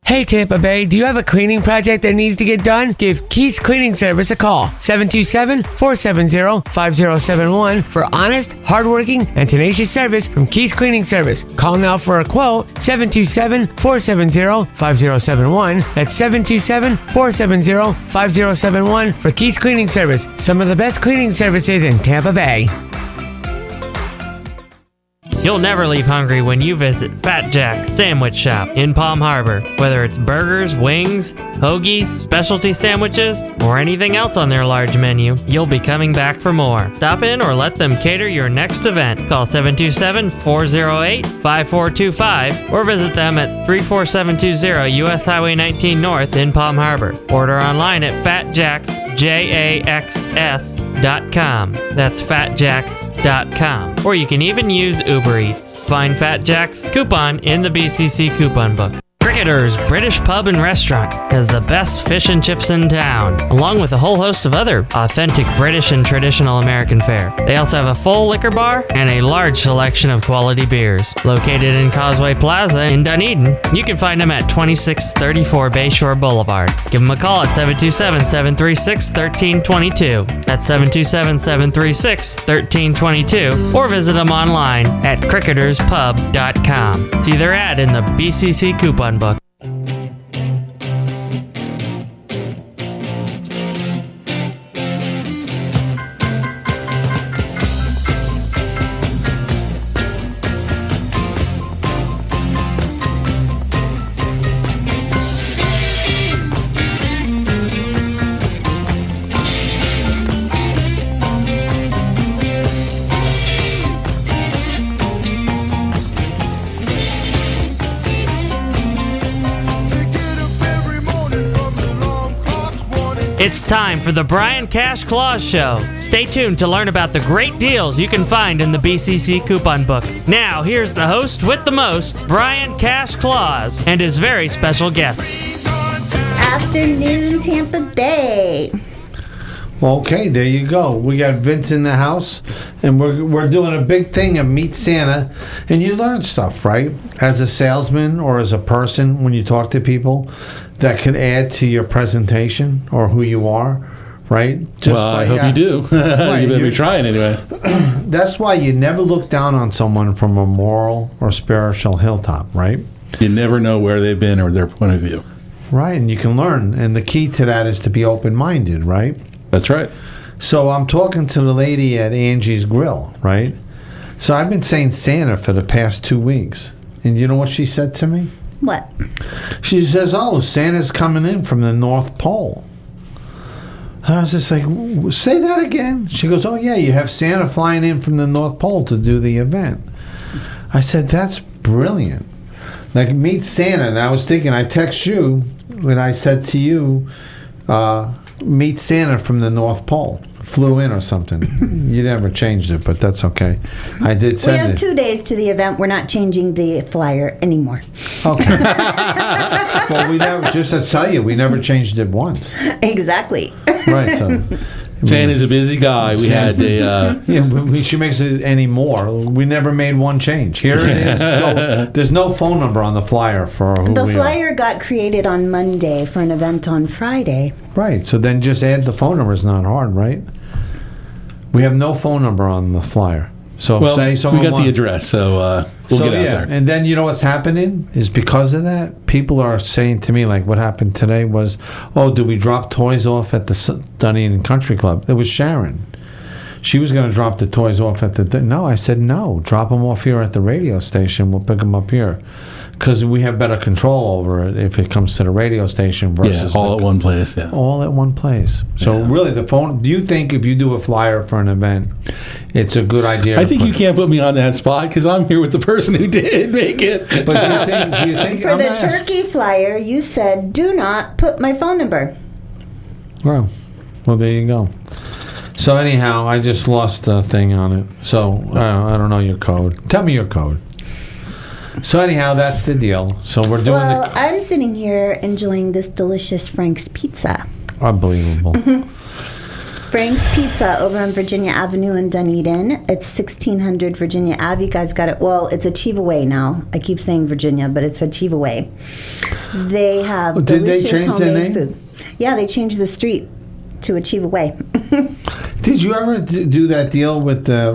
Hey Tampa Bay, do you have a cleaning project that needs to get done? Give Keys Cleaning Service a call, 727-470-5071 for honest, hardworking, and tenacious service from Keys Cleaning Service. Call now for a quote, 727-470-5071. That's 727-470-5071 for Keys Cleaning Service. Some of the best cleaning services in Tampa Bay. You'll never leave hungry when you visit Fat Jack's Sandwich Shop in Palm Harbor. Whether it's burgers, wings, hoagies, specialty sandwiches, or anything else on their large menu, you'll be coming back for more. Stop in or let them cater your next event. Call 727-408-5425 or visit them at 34720 US Highway 19 North in Palm Harbor. Order online at fatjaxs.com. That's fatjax.com. Or you can even use Uber Eats. Find Fat Jack's coupon in the BCC coupon book. Cricketer's British Pub and Restaurant has the best fish and chips in town, along with a whole host of other authentic British and traditional American fare. They also have a full liquor bar and a large selection of quality beers. Located in Causeway Plaza in Dunedin, you can find them at 2634 Bayshore Boulevard. Give them a call at 727-736-1322. That's 727-736-1322, or visit them online at cricketerspub.com. See their ad in the BCC coupon book. It's time for the Brian Cash Claus Show. Stay tuned to learn about the great deals you can find in the BCC coupon book. Now, here's the host with the most, Brian Cash Claus, and his very special guest. Afternoon, Tampa Bay. Okay, there you go. We got Vince in the house, and we're doing a big thing of Meet Santa, and you learn stuff, right? As a salesman or as a person, when you talk to people, that could add to your presentation or who you are, right? I hope you do. Right, You better be trying anyway. That's why you never look down on someone from a moral or spiritual hilltop, right? You never know where they've been or their point of view. Right, and you can learn, and the key to that is to be open-minded, right? That's right. So I'm talking to the lady at Angie's Grill, right? So I've been saying Santa for the past 2 weeks. And you know what she said to me? What? She says, oh, Santa's coming in from the North Pole. And I was just like, say that again. She goes, oh, yeah, you have Santa flying in from the North Pole to do the event. I said, that's brilliant. Like, Meet Santa. And I was thinking, I text you when I said to you, Meet Santa from the North Pole. Flew in or something. You never changed it, but that's okay. I did send it. We have 2 days to the event. We're not changing the flyer anymore. Okay. Well, we never, just to tell you, we never changed it once. Exactly. Right, so... Santa's a busy guy. We had a... yeah, she makes it any more. We never made one change. Here it is. There's no phone number on the flyer for who The we flyer got created on Monday for an event on Friday. Right, so then just add the phone number. It's not hard, right? We have no phone number on the flyer. So Well, say we someone got the wants- address, so we'll get out there. And then you know what's happening is because of that, people are saying to me, like, what happened today was, oh, do we drop toys off at the Dunedin Country Club? It was Sharon. She was going to drop the toys off at the... No, I said, no, drop them off here at the radio station. We'll pick them up here. Because we have better control over it if it comes to the radio station versus... Yeah, all at one place, yeah. All at one place. So really, the phone... Do you think if you do a flyer for an event, it's a good idea? I think you can't put me on that spot because I'm here with the person who did make it. But do you think For the turkey flyer, you said, do not put my phone number. Well, there you go. So anyhow, I just lost the thing on it. So I don't know your code. Tell me your code. So anyhow, that's the deal. So we're doing I'm sitting here enjoying this delicious Frank's pizza. Unbelievable. Frank's Pizza over on Virginia Avenue in Dunedin. It's 1600 Virginia Ave. You guys got it. Well, it's Achieve Away now. I keep saying Virginia, but it's Achieve Away. They have Did they delicious change their homemade name? food. Yeah, they changed the street to Achieve Away. Did you ever do that deal with the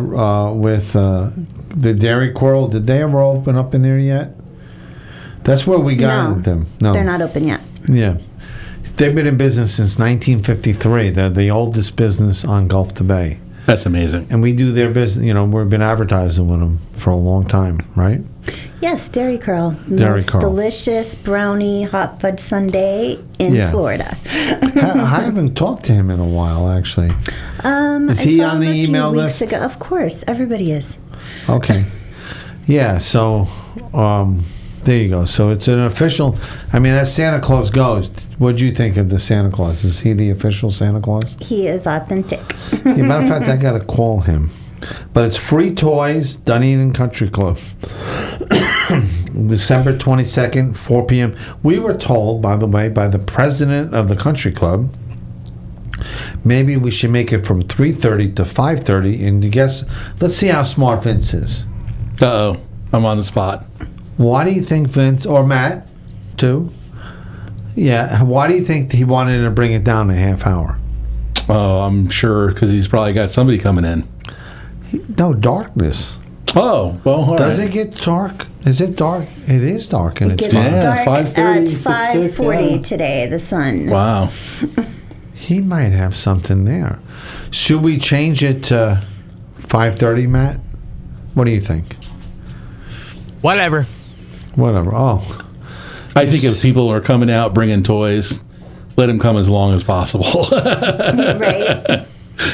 Dairy Quirl? Did they ever open up in there yet? That's where we got them. No, they're not open yet. Yeah. They've been in business since 1953. They're the oldest business on Gulf to Bay. That's amazing. And we do their business, we've been advertising with them for a long time, right? Yes, Dairy Curl. Dairy Most Curl. delicious brownie hot fudge sundae in Yeah. Florida. I haven't talked to him in a while, actually. Is I he saw on him the a few email weeks list? ago. Of course, everybody is. Okay. Yeah, so there you go. So it's an official, as Santa Claus goes, what'd you think of the Santa Claus? Is he the official Santa Claus? He is authentic. Matter of fact, I got to call him. But it's free toys, Dunedin Country Club. December 22nd, 4 p.m. We were told, by the way, by the president of the country club, maybe we should make it from 3:30 to 5:30. And guess, let's see how smart Vince is. Uh-oh. I'm on the spot. Why do you think Vince, or Matt, too? Yeah, why do you think he wanted to bring it down a half hour? Oh, I'm sure because he's probably got somebody coming in. No, darkness. Oh, well, all Does right. it get dark? Is it dark? It is dark, and It it's gets fine. Yeah, dark 5:30, at 6:06, 5:40 yeah. today, the sun. Wow. He might have something there. Should we change it to 5:30, Matt? What do you think? Whatever. Whatever. Oh, I think if people are coming out bringing toys, let them come as long as possible. Right?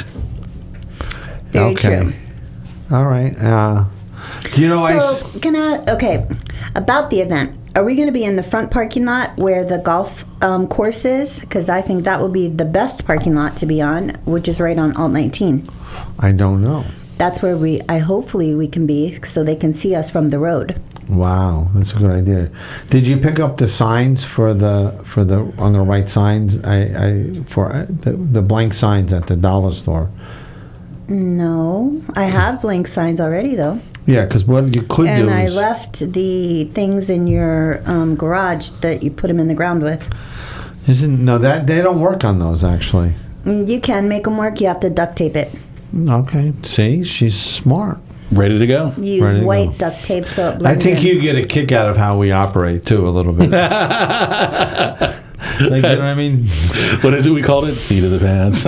Very okay. true. All right. Do you know So, okay, about the event. Are we going to be in the front parking lot where the golf course is? Because I think that would be the best parking lot to be on, which is right on Alt 19. I don't know. That's where hopefully we can be so they can see us from the road. Wow, that's a good idea. Did you pick up the signs for the? I'm going to write signs. For the blank signs at the dollar store. No, I have blank signs already though. Yeah, because what you could And do I is left the things in your garage that you put them in the ground with. that they don't work on those actually. You can make them work. You have to duct tape it. Okay, see, she's smart. Ready to go. Use Ready to white go. duct tape so it I blends think in. you get a kick out of how we operate too, a little bit. Like, you know what I mean? What is it we called it? Seat of the pants.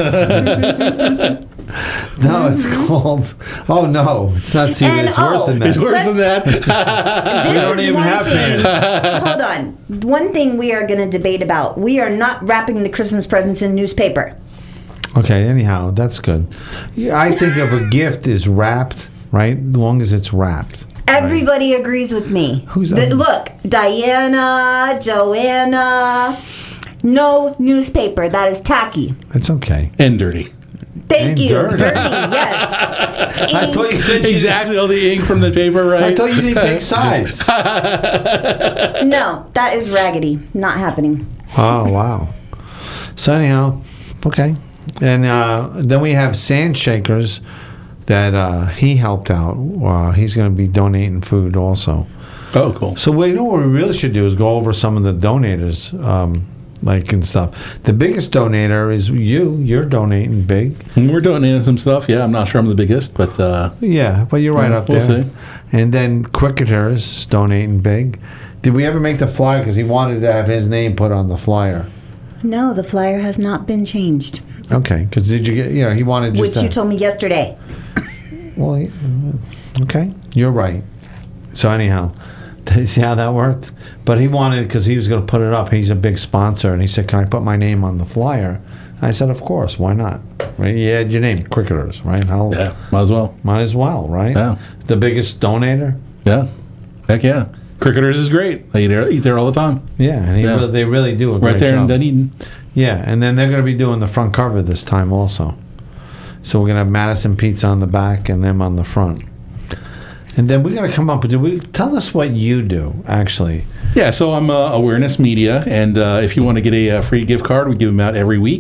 No, it's called. Oh no, it's not. See, And, it's worse than that. It's worse than that. This don't is even one have thing. fans. Hold on. One thing we are going to debate about. We are not wrapping the Christmas presents in newspaper. Okay, anyhow, that's good. Yeah, I think if a gift is wrapped, right, as long as it's wrapped. Everybody agrees with me. Who's Look, Diana, Joanna, no newspaper. That is tacky. It's okay. And dirty. Thank And you. dirty. Dirty, yes. I thought you said Exactly all the ink from the paper, right? I thought you didn't take sides. No, that is raggedy. Not happening. Oh, wow. So anyhow, okay. And then we have Sandshakers that he helped out. He's going to be donating food also. Oh, cool. So what we really should do is go over some of the donators, and stuff. The biggest donator is you. You're donating big. And we're donating some stuff. Yeah, I'm not sure I'm the biggest, but Yeah, but you're right up we'll there. see. And then Cricketers is donating big. Did we ever make the flyer? Because he wanted to have his name put on the flyer. No, the flyer has not been changed. Okay, because did you get? He wanted just. Which you told me yesterday. Well, okay, you're right. So anyhow, see how that worked? But he wanted, because he was going to put it up. He's a big sponsor, and he said, "Can I put my name on the flyer?" I said, "Of course, why not?" Right? You had your name, Cricketers, right? yeah, might as well. Might as well, right? Yeah. The biggest donator. Yeah. Heck yeah. Cricketers is great. They eat there all the time. Yeah, and they really do a great Right there in job. Dunedin. Yeah, and then they're going to be doing the front cover this time also. So we're going to have Madison Pizza on the back and them on the front. And then we're going to come up with, tell us what you do, actually. Yeah, so I'm Awareness Media, and if you want to get a free gift card, we give them out every week.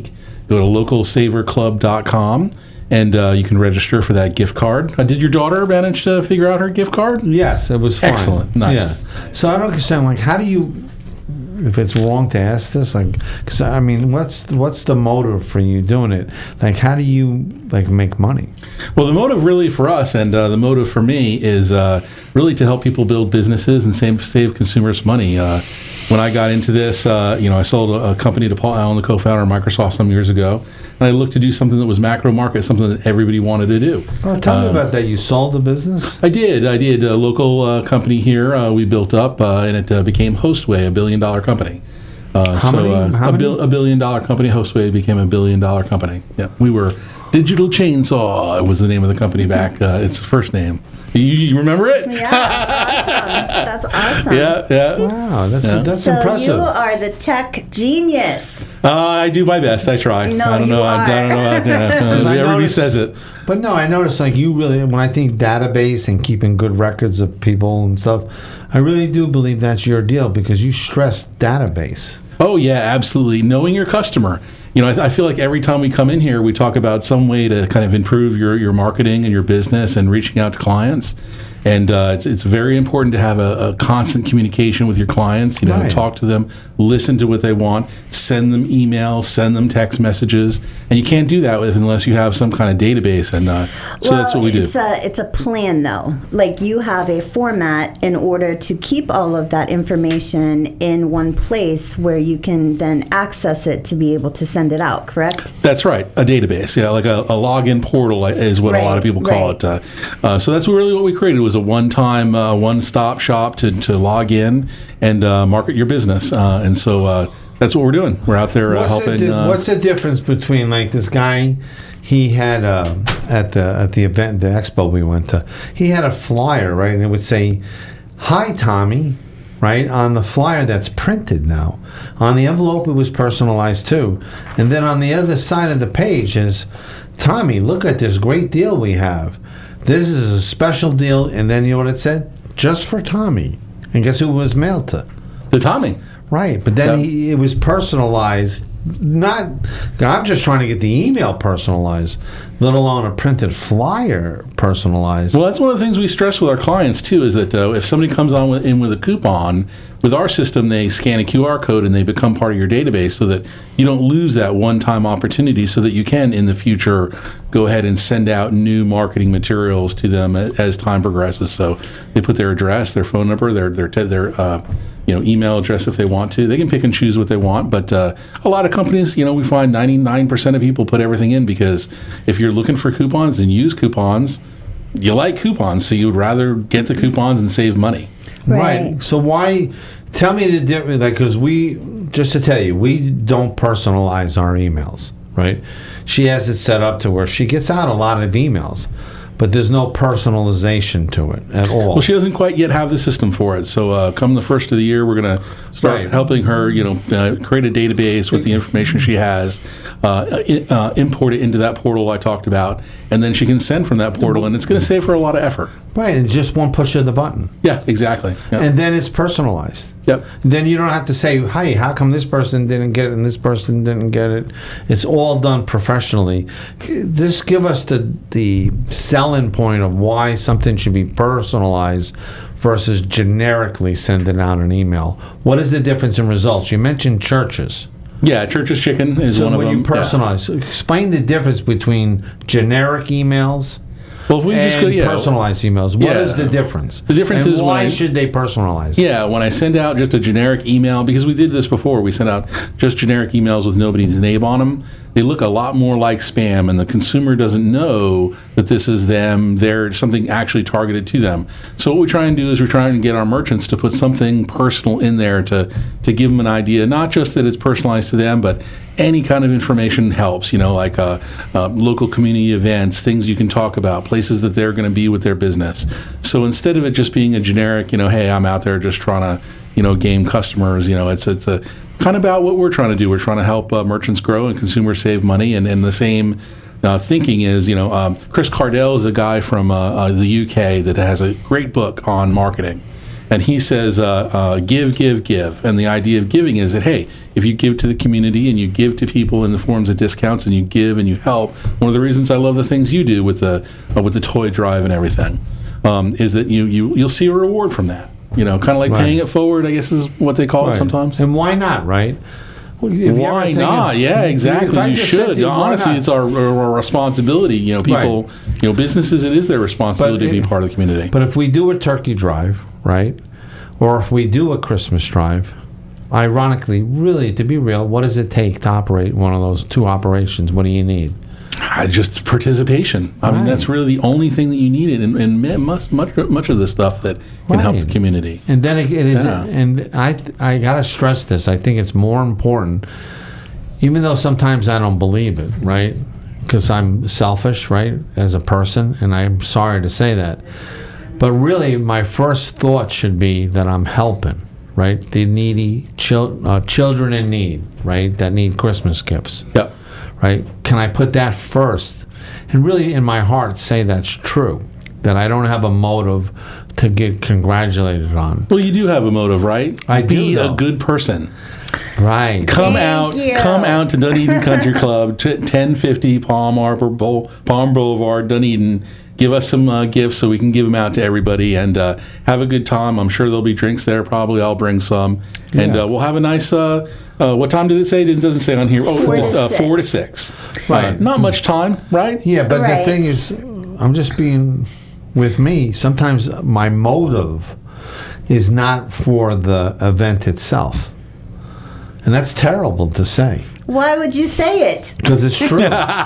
Go to localsaverclub.com. And you can register for that gift card. Did your daughter manage to figure out her gift card? Yes, it was fine. Excellent. Nice. Yeah. So I don't understand, like, how do you, if it's wrong to ask this, like, because I mean, what's the motive for you doing it? Like, how do you, like, make money? Well, the motive really for us, and the motive for me, is really to help people build businesses and save consumers money. When I got into this, I sold a company to Paul Allen, the co-founder of Microsoft, some years ago. And I looked to do something that was macro market, something that everybody wanted to do. Oh, tell me about that. You sold the business? I did. A local company here we built up, and it became Hostway, $1 billion company. How many? $1 billion company. Hostway became $1 billion company. Yeah, we were Digital Chainsaw was the name of the company back. It's the first name. You remember it? Yeah, awesome. That's awesome. Yeah. Wow, that's so impressive. you are the tech genius. I do my best. I try. No, I don't you know. are. I don't know. Everybody says it. But no, I noticed, like, you really, when I think database and keeping good records of people and stuff, I really do believe that's your deal because you stress database. Oh, yeah, absolutely. Knowing your customer. I feel like every time we come in here, we talk about some way to kind of improve your marketing and your business and reaching out to clients. And it's very important to have a constant communication with your clients, Right. Talk to them, listen to what they want, send them emails, send them text messages. And you can't do that unless you have some kind of database. And so that's what we do. It's a plan, though. Like, you have a format in order to keep all of that information in one place where you can then access it to be able to send it out, correct? That's right, a database, like a login portal is what a lot of people call it. So that's really what we created, was a one-time, one-stop shop to log in and market your business. And so that's what we're doing. We're out there helping. What's the difference between, like, this guy? He had at the event, the expo we went to, he had a flyer, right, and it would say, "Hi, Tommy." Right, on the flyer that's printed now. On the envelope, it was personalized too. And then on the other side of the page is, "Tommy, look at this great deal we have. This is a special deal." And then you know what it said? "Just for Tommy." And guess who it was mailed to? The Tommy. Right, but then it was personalized. I'm just trying to get the email personalized, let alone a printed flyer personalized. Well, that's one of the things we stress with our clients too, is that if somebody comes in with a coupon, with our system, they scan a QR code and they become part of your database, so that you don't lose that one-time opportunity, so that you can in the future go ahead and send out new marketing materials to them as time progresses. So they put their address, their phone number, their email address if they want to. They can pick and choose what they want, but a lot of companies, we find 99% of people put everything in, because if you're looking for coupons and use coupons, you like coupons, so you would rather get the coupons and save money. Right. So why? Tell me the difference. Like, because just to tell you, we don't personalize our emails. Right? She has it set up to where she gets out a lot of emails, but there's no personalization to it at all. Well, she doesn't quite yet have the system for it. So come the first of the year, we're going to start helping her, create a database with the information she has, import it into that portal I talked about, and then she can send from that portal, and it's going to save her a lot of effort. Right, and just one push of the button. Yeah, exactly. Yep. And then it's personalized. Yep. Then you don't have to say, "Hey, how come this person didn't get it and this person didn't get it?" It's all done professionally. Just give us the selling point of why something should be personalized versus generically sending out an email. What is the difference in results? You mentioned Church's. Yeah, Church's Chicken is one of them. So when you personalize, explain the difference between generic emails Well, if we just go, personalized emails. What is the difference? The difference and is why should they personalize? Yeah, when I send out just a generic email, because we did this before, we sent out just generic emails with nobody's name on them. They look a lot more like spam, and the consumer doesn't know that this is them. They're something actually targeted to them. So what we try and do is we're trying to get our merchants to put something personal in there to give them an idea, not just that it's personalized to them, but any kind of information helps, like local community events, things you can talk about, places that they're going to be with their business. So instead of it just being a generic, hey, I'm out there just trying to, game customers, it's a kind of about what we're trying to do. We're trying to help merchants grow and consumers save money. And the same thinking is, Chris Cardell is a guy from the UK that has a great book on marketing. And he says, give, give, give. And the idea of giving is that, hey, if you give to the community and you give to people in the forms of discounts and you give and you help, one of the reasons I love the things you do with the toy drive and everything is that you'll see a reward from that. Kind of like paying it forward, I guess is what they call it sometimes. And why not, right? Why not? Yeah, exactly. You should. Honestly, it's our responsibility. People, businesses, it is their responsibility to be part of the community. But if we do a turkey drive, right, or if we do a Christmas drive, ironically, really, to be real, what does it take to operate one of those two operations? What do you need? Just participation. I mean, that's really the only thing that you need, and much of the stuff that can help the community. And then it is, and I gotta stress this. I think it's more important, even though sometimes I don't believe it, right? Because I'm selfish, right, as a person, and I'm sorry to say that. But really, my first thought should be that I'm helping, right? The needy children in need, right, that need Christmas gifts. Yep. Right? Can I put that first? And really, in my heart, say that's true. That I don't have a motive to get congratulated on. Well, you do have a motive, right? I do, Be though. a good person. Right. Come out to Dunedin Country Club, 1050 Palm Boulevard, Dunedin. Give us some gifts so we can give them out to everybody and have a good time. I'm sure there'll be drinks there. Probably I'll bring some. And we'll have a nice, what time did it say? It doesn't say on here. 4 to 6. Right. Not much time, right? Yeah, but the thing is, I'm just being, with me, sometimes my motive is not for the event itself. And that's terrible to say. Why would you say it? Because it's true.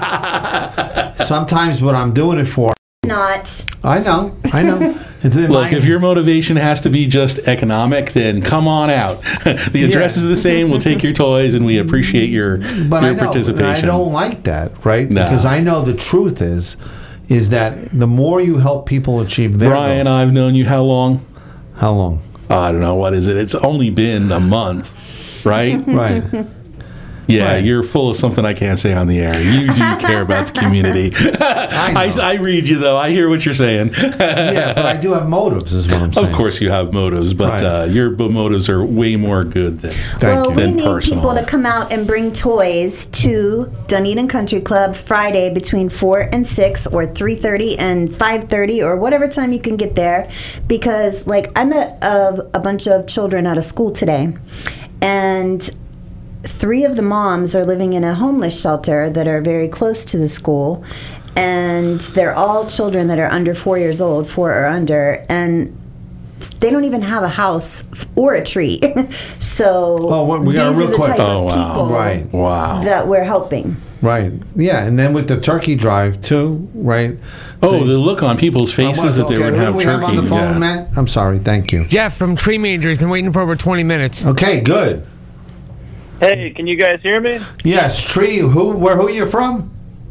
Sometimes what I'm doing it for. Not. I know. Look, if your motivation has to be just economic, then come on out. The address is the same. We'll take your toys, and we appreciate your participation. I don't like that, right? No. Because I know the truth is that the more you help people achieve their Brian, goal, I've known you how long? How long? I don't know. What is it? It's only been a month, right? Right. Yeah, Right. You're full of something I can't say on the air. You do care about the community. I read you, though. I hear what you're saying. Yeah, but I do have motives, is what I'm saying. Of course you have motives, but Right. Your motives are way more good than We need personal. people to come out and bring toys to Dunedin Country Club Friday between 4 and 6 or 3:30 and 5:30 or whatever time you can get there, because I met a bunch of children out of school today, and 3 of the moms are living in a homeless shelter that are very close to the school, and they're all children that are under 4 years old, 4 or under, and they don't even have a house or a tree. So we got a these real are the quick- type of wow. people Right. Wow. that we're helping. Right. Yeah, and then with the turkey drive, too, right? Oh, the look on people's faces that they would have who do we turkey. have on the phone, Yeah. Matt? I'm sorry, thank you. Jeff from Tree Manger has been waiting for over 20 minutes. Okay, good. Hey, can you guys hear me? Yes, Tree, who you from?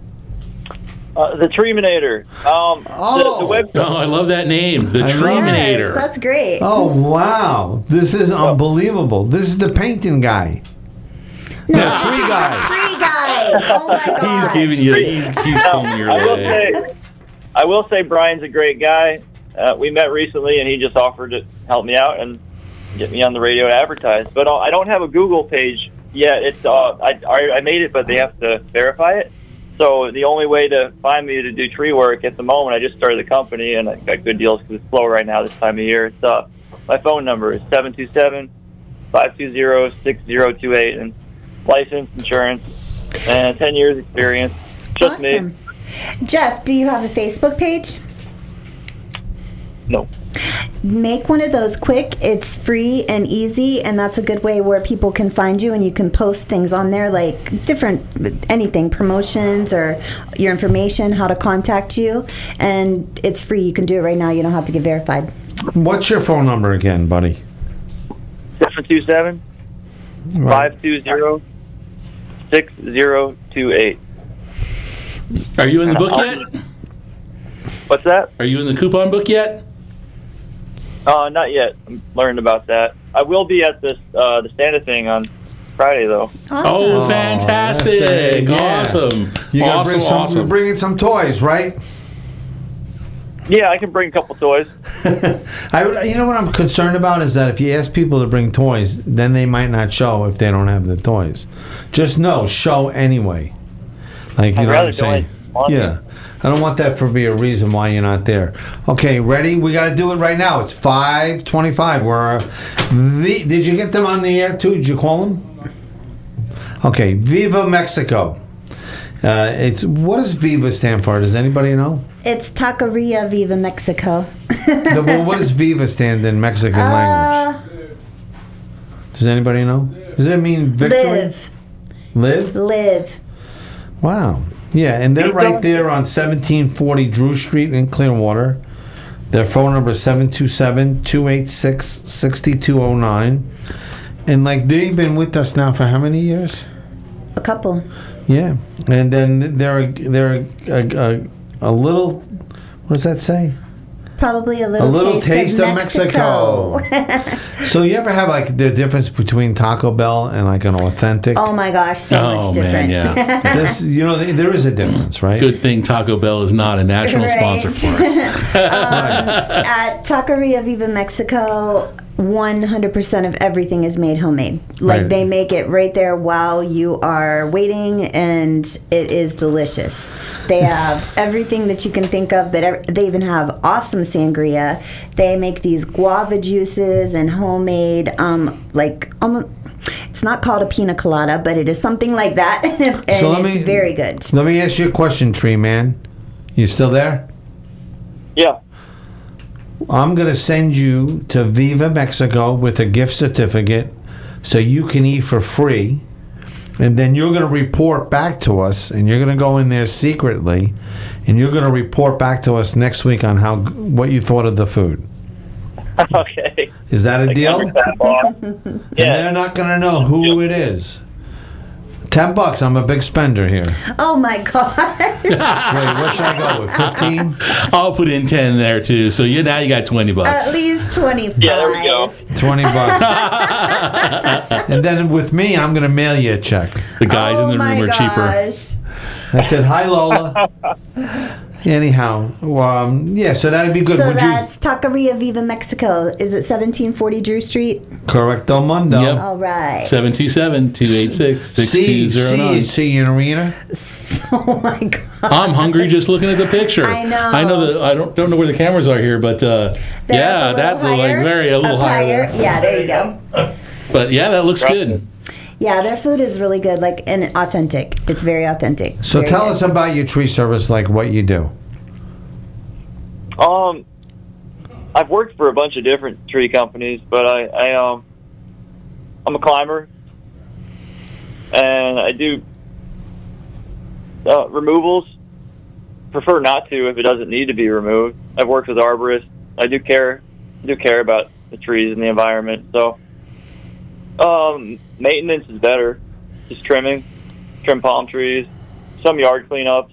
The Treeminator. The web. Oh, I love that name, the Yes, Treeminator. that's great. Oh, wow. This is unbelievable. This is the painting guy. No, the tree guy. Tree guy. Oh my god. He's giving you. He's pulling your leg. I will say Brian's a great guy. We met recently, and he just offered to help me out and get me on the radio to advertise. But I don't have a Google page yet. It's I made it, but they have to verify it. So the only way to find me to do tree work at the moment, I just started the company, and I got good deals because it's slow right now this time of year. It's my phone number is 727-520-6028, and licensed, insurance, and 10 years experience. Just Awesome. me. Jeff, do you have a Facebook page? No. Make one of those quick. It's free and easy, and that's a good way where people can find you, and you can post things on there like anything, promotions or your information, how to contact you, and it's free. You can do it right now. You don't have to get verified. What's your phone number again, buddy? 727-520-6028. Are you in the book yet? What's that? Are you in the coupon book yet? Not yet. I'm learning about that. I will be at this the Santa thing on Friday, though. Awesome. Oh, fantastic! that's it, yeah. Awesome! You gotta Awesome! bring some, Awesome! You're bringing some toys, right? Yeah, I can bring a couple toys. You know what I'm concerned about is that if you ask people to bring toys, then they might not show if they don't have the toys. Just know, show anyway. Like, you I'd know what rather I'm saying? donate money. Yeah. I don't want that to be a reason why you're not there. Okay, ready? We got to do it right now. It's 5:25. Did you get them on the air too? Did you call them? Okay, Viva Mexico. What does Viva stand for? Does anybody know? It's Taqueria Viva Mexico. Well, what does Viva stand in Mexican language? Does anybody know? Does it mean victory? Live? Wow. Yeah, and they're right there on 1740 Drew Street in Clearwater. Their phone number is 727-286-6209. And like they've been with us now for how many years? A couple. Yeah, and then they're a little. What does that say? Probably a little taste of Mexico. So you ever have like the difference between Taco Bell and like an authentic? Oh my gosh, so much different. Man, yeah. There is a difference, right? Good thing Taco Bell is not a national sponsor for us. At Taqueria Viva Mexico, 100% of everything is made homemade. Like Right. they make it right there while you are waiting, and it is delicious. They have everything that you can think of, but they even have awesome sangria. They make these guava juices and homemade, it's not called a pina colada, but it is something like that, and it's very good. Let me ask you a question, Tree Man. You still there? Yeah. I'm going to send you to Viva Mexico with a gift certificate so you can eat for free. And then you're going to report back to us, and you're going to go in there secretly, and you're going to report back to us next week on what you thought of the food. Okay. Is that a deal? And Yeah. they're not going to know who it is. $10. I'm a big spender here. Oh my gosh. Wait, what should I go with? 15? I'll put in 10 there too. So now you got $20. At least 25. Yeah, there we go. $20. And then with me, I'm going to mail you a check. The guys in the room are cheaper. Gosh. I said, hi, Lola. Anyhow, so that'd be good. So Would that's Taqueria Viva Mexico. Is it 1740 Drew Street? Correcto mundo. Yep. All right. 727-286-6209. See you in arena. Oh my god. I'm hungry just looking at the picture. I know. I don't know where the cameras are here, but They're yeah, up that little higher, a little up higher. Yeah, there you go. But yeah, that looks good. Yeah, their food is really good, and authentic. It's very authentic. So Very tell good. us about your tree service, like what you do. I've worked for a bunch of different tree companies, but I'm a climber, and I do removals. Prefer not to if it doesn't need to be removed. I've worked with arborists. I do care about the trees and the environment. So maintenance is better. Just trim palm trees, some yard cleanups.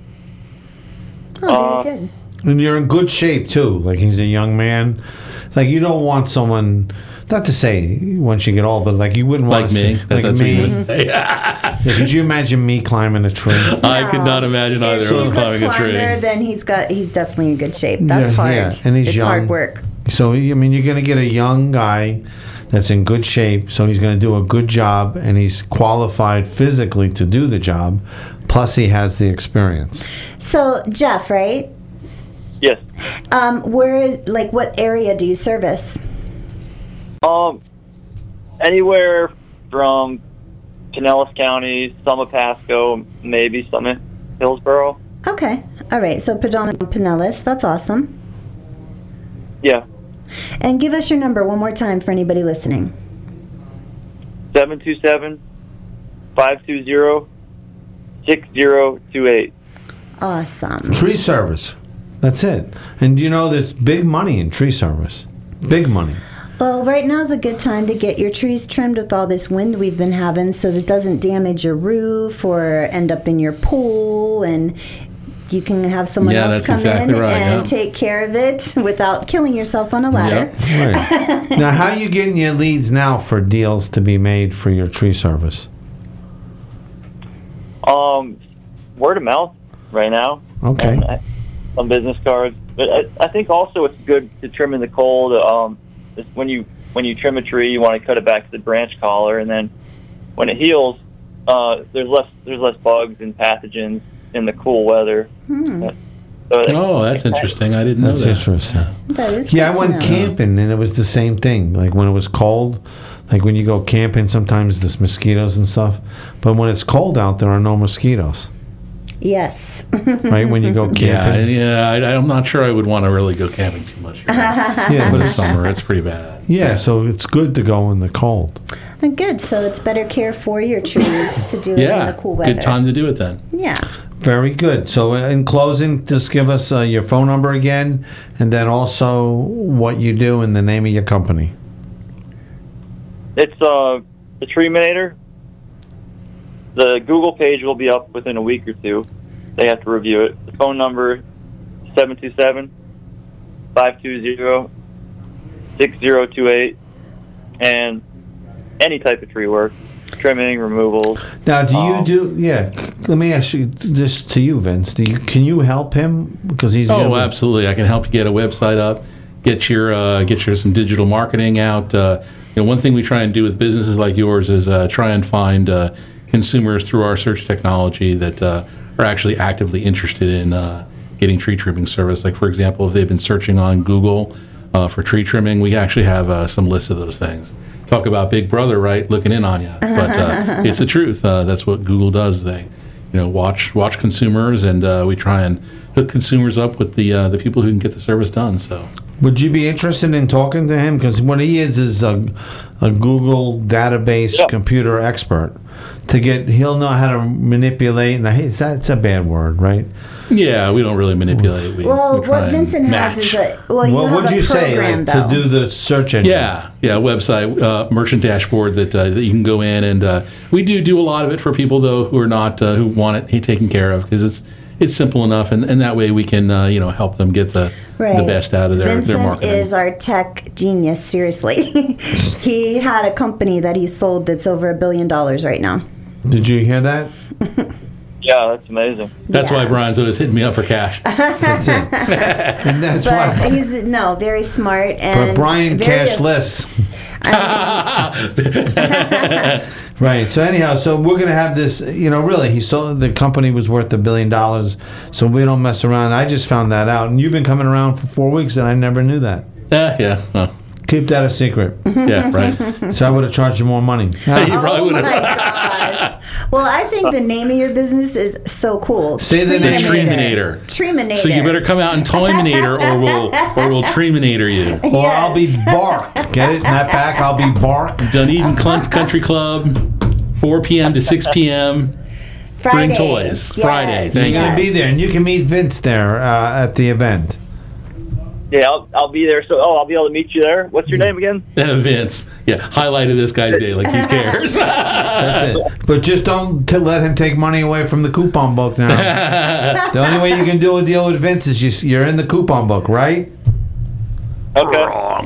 Oh, very good. And you're in good shape, too. Like, he's a young man. Like, you don't want someone, not to say once you get old, but like you wouldn't want Like to me. see, That's what me. you're going to say. Yeah, could you imagine me climbing a tree? I could not imagine either If of us he's climbing a tree. climber, then he's definitely in good shape. That's Yeah, hard. yeah, and he's it's young. hard work. So, I mean, you're going to get a young guy that's in good shape, so he's going to do a good job, and he's qualified physically to do the job, plus he has the experience. So, Jeff, right? Yes. What area do you service? Anywhere from Pinellas County, some of Pasco, maybe some in Hillsborough. Okay. All right. So, Pajama Pinellas. That's awesome. Yeah. And give us your number one more time for anybody listening. 727-520-6028. Awesome. Tree service. That's it. And you know, there's big money in tree service. Big money. Well, right now is a good time to get your trees trimmed with all this wind we've been having so that it doesn't damage your roof or end up in your pool, and you can have someone else come in and take care of it without killing yourself on a ladder. Right. Now, how are you getting your leads now for deals to be made for your tree service? Word of mouth right now. Okay. And some business cards, But I think also it's good to trim in the cold. When you trim a tree, you want to cut it back to the branch collar, and then when it heals, there's less bugs and pathogens in the cool weather. Oh, that's interesting. I didn't know that. That's interesting. That is Yeah, I good to went know. camping and it was the same thing. Like when it was cold, like when you go camping, sometimes there's mosquitoes and stuff. But when it's cold out, there are no mosquitoes. Yes. Right? When you go camping. I'm not sure I would want to really go camping too much. Yeah, But it's summer, it's pretty bad. yeah, so it's good to go in the cold. Good. So it's better care for your trees to do it in Yeah, the cool weather. good time to do it then. Yeah. Very good. So in closing, just give us your phone number again, and then also what you do and the name of your company. It's the Treeminator. The Google page will be up within a week or two. They have to review it. The phone number 727-520-6028, and any type of tree work, trimming, removals. Now, do you do? Yeah. Let me ask you this to you, Vince. Can you help him because he's? Oh, absolutely. I can help you get a website up, get your some digital marketing out. One thing we try and do with businesses like yours is try and find consumers through our search technology that are actually actively interested in getting tree trimming service. Like, for example, if they've been searching on Google for tree trimming, we actually have some lists of those things. Talk about Big Brother, right? Looking in on you, but it's the truth. That's what Google does. They, watch consumers, and we try and hook consumers up with the people who can get the service done. So, would you be interested in talking to him? Because what he is a Google database computer expert. He'll know how to manipulate. And that's a bad word, right? Yeah, we don't really manipulate. We try what and Vincent has match. is you What have would a you say program, to though. do the search engine? Yeah, website, merchant dashboard that you can go in, and we do a lot of it for people though who are not who want it taken care of, because it's simple enough, and that way we can help them get the best out of their Vincent marketing. is our tech genius. Seriously, he had a company that he sold that's over $1 billion right now. Did you hear that? Yeah, that's amazing. That's why Brian's always hitting me up for cash. That's it. And that's But why. he's very smart and But Brian very cashless. Right. So anyhow, we're gonna have this. Really, he sold the company was worth $1 billion. So we don't mess around. I just found that out, and you've been coming around for 4 weeks, and I never knew that. Yeah. Well, Keep that a secret. yeah. Right. So I would have charged you more money. You probably Oh would my have. gosh! Well, I think the name of your business is so cool. Say the name. Treeminator. Treeminator. So you better come out and Toyminator, or we'll Treeminator you. Or I'll be Bark. Get it? In that back, I'll be Bark. Dunedin Country Club, 4 p.m. to 6 p.m. Friday. Bring toys. Yes. Friday. Thank You're you. gonna be there, and you can meet Vince there at the event. Yeah, I'll be there. So, I'll be able to meet you there. What's your name again? Vince. Yeah, highlighted this guy's day like he cares. That's it. But just don't let him take money away from the coupon book now. The only way you can do a deal with Vince is you're in the coupon book, right? Okay.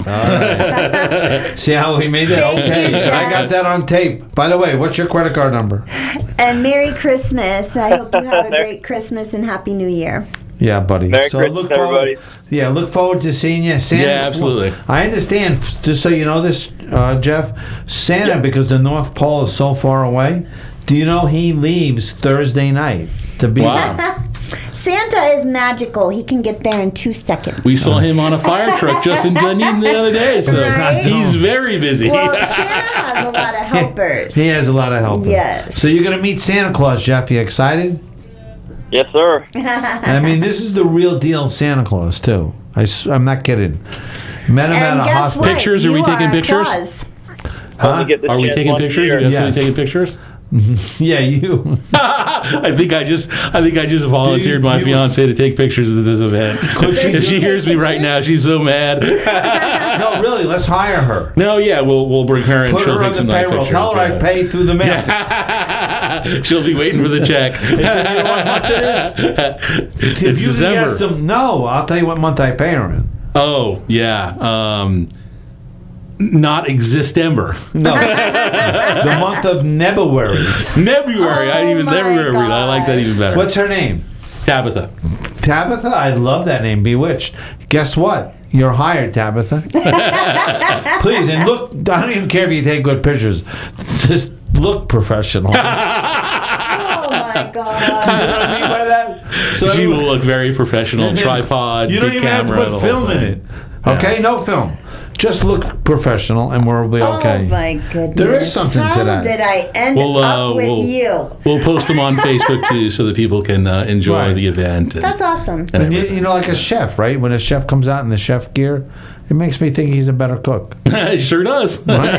See how we made that? Thank Okay, you, I Jeff. got that on tape. By the way, what's your credit card number? And Merry Christmas. I hope you have a great Christmas and Happy New Year. Yeah, buddy. Merry Christmas, everybody. Yeah, look forward to seeing you. Santa's Yeah, absolutely. I understand. Just so you know this, Jeff, Santa, because the North Pole is so far away. Do you know he leaves Thursday night to be? Wow. Santa is magical. He can get there in 2 seconds. We saw him on a fire truck just in Dunedin the other day, so Right? he's very busy. Well, Santa has a lot of helpers. He has a lot of help. Yes. So you're gonna meet Santa Claus, Jeff. You excited? Yes, sir. I mean, this is the real deal Santa Claus too. I'm not kidding. Met him at And a guess hospital. what? Pictures? Are we You taking pictures? Claus. Only get the Are we chance taking once a pictures? year. Are you absolutely Yes. taking pictures? Yeah, you. I think I just volunteered my fiance to take pictures of this event. If she hears me right now, she's so mad. No, really. Let's hire her. No, yeah, we'll bring her and Put she'll her on take some the nice payroll. pictures. Tell her I yeah. pay through the mail. She'll be waiting for the check. You know what month it is? It's If you can December. guess them- no, I'll tell you what month I pay her in. Oh, yeah. Not Existember. No, the month of Nebuary. February. I Oh my like that even better. What's her name? Tabitha. Tabitha, I love that name, Bewitched. Guess what? You're hired, Tabitha. Please, and look, I don't even care if you take good pictures. Just look professional. Oh my God. See by that? So She will look very professional. Tripod, you don't big even have to camera, put the film whole in thing. it. Okay, no film. Just look professional, and we'll be okay. Oh my goodness. There is something to How that. did I end up with you? We'll post them on Facebook too, so that people can enjoy Right. the event. That's awesome. And you know, like a chef, right? When a chef comes out in the chef gear, it makes me think he's a better cook. It sure does.